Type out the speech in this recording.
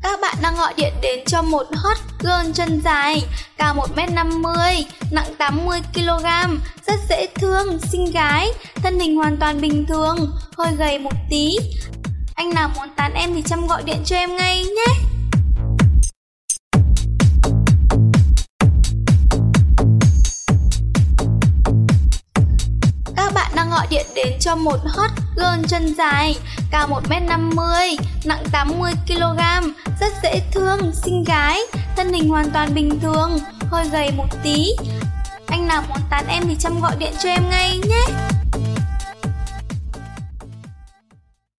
Các bạn đang gọi điện đến cho một hot girl chân dài, cao 1m50, nặng 80kg, rất dễ thương, xinh gái, thân hình hoàn toàn bình thường, hơi gầy một tí. Anh nào muốn tán em thì Trâm gọi điện cho em ngay nhé. Các bạn đang gọi điện đến cho một hot girl chân dài, cao 1m50, nặng 80kg, rất dễ thương, xinh gái, thân hình hoàn toàn bình thường, hơi gầy một tí. Anh nào muốn tán em thì Trâm gọi điện cho em ngay nhé.